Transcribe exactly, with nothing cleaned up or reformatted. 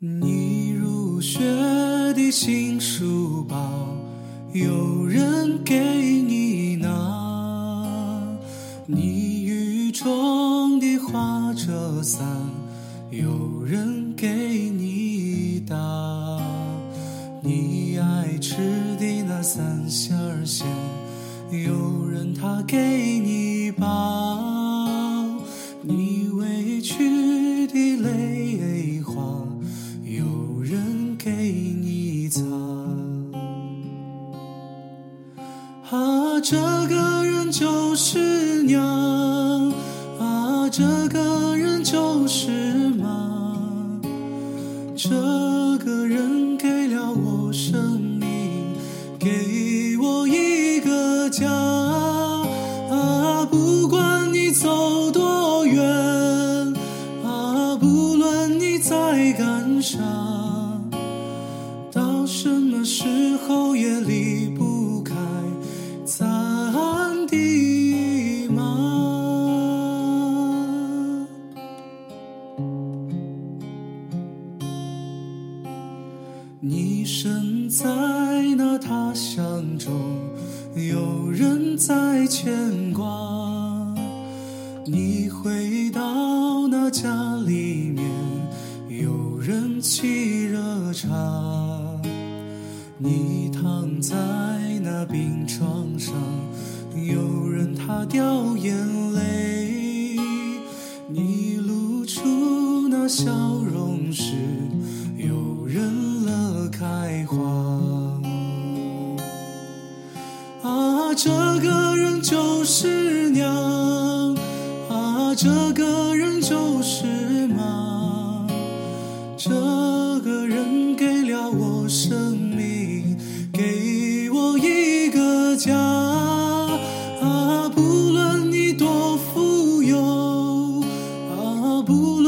你入学的新书包，有人给你拿；你雨中的花折伞，有人给你打。你爱吃的那三馅馅，有人他给你包。你委屈的泪花，有人给你擦。啊，这个人就是娘，啊，这个人就是妈，这个人给了我生命，给我一个家。啊，不管你走多远，啊，不论你在干啥，到什么时候也离不开咱的妈。你身在那他乡中，有人在牵挂。你回到那家里面，有人沏热茶。你躺在那病床上，有人他掉眼泪。你露出那笑容时，有人乐开花。啊，这个人就是娘，啊，这个人就是妈，这个人给了我生命，给我一个家。啊，不论你多富有，啊，不论